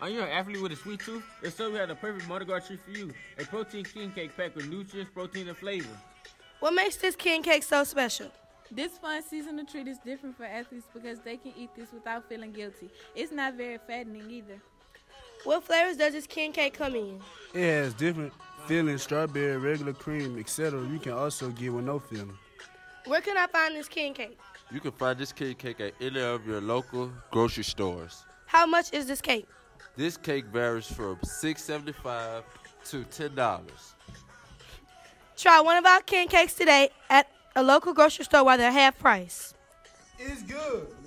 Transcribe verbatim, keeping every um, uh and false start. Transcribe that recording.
Are you an athlete with a sweet tooth? If so, we have the perfect Mardi Gras treat for you. A protein king cake packed with nutrients, protein, and flavor. What makes this king cake so special? This fun seasonal treat is different for athletes because they can eat this without feeling guilty. It's not very fattening either. What flavors does this king cake come in? It has different fillings, strawberry, regular cream, et cetera. You can also get with no filling. Where can I find this king cake? You can find this king cake at any of your local grocery stores. How much is this cake? This cake varies from six dollars and seventy-five cents to ten dollars. Try one of our king cakes today at a local grocery store while they're half price. It's good.